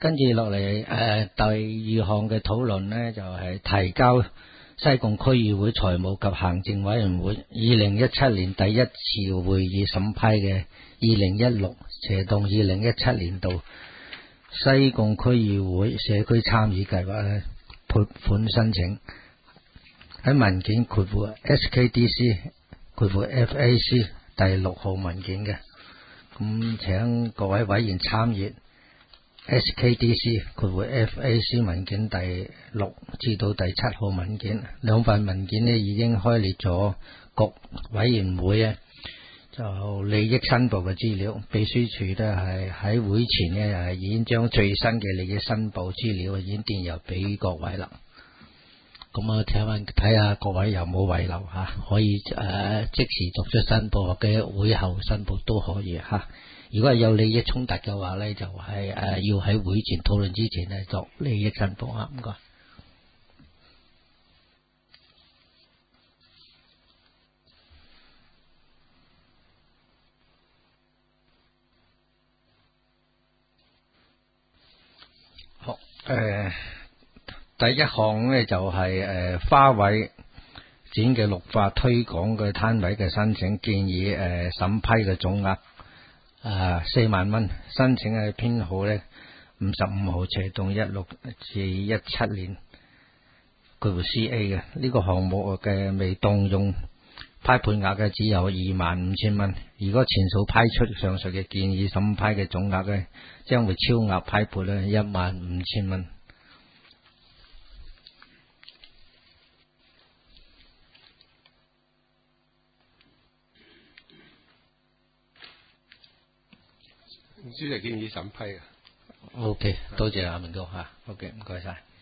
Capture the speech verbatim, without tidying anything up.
跟住落嚟誒第二項嘅討論呢，就係、是、提交西貢區議會財務及行政委員會二零一七年第一次會議審批嘅二零一六斜動二零一七年度西貢區議會社區參與計劃咧撥款申請，喺文件括弧 S K D C 括弧 F A C 第六號文件嘅，咁請各位委員參閱 S K D C 括弧 F A C 文件第六至到第七號文件，兩份文件呢已經開列咗各委員會啊就利益申報嘅資料，秘書處呢係喺會前呢係已經將最新嘅利益申報資料已經電郵俾各位啦。咁啊，請問睇下各位有冇遺留吓，可以誒、呃、即時作出申報或者會後申報都可以吓。如果係有利益衝突嘅話咧，就係、是、誒、呃、要喺會前討論之前咧作利益申報啊。唔該。好，誒、呃，第一項咧就係、是、誒、呃、花卉展嘅綠化推廣嘅攤位嘅申請，建議誒審、呃、批嘅總額。啊，四萬蚊，申請嘅編號咧五十五號斜動一六至一七年，佢會 C A 嘅呢個項目嘅未動用批判額嘅只有二萬五千蚊。如果全數批出上述嘅建議審批嘅總額咧，將會超額批撥咧一萬五千蚊。 主席建議審批嘅。 O K， 多謝阿明哥吓。O K， 唔該晒。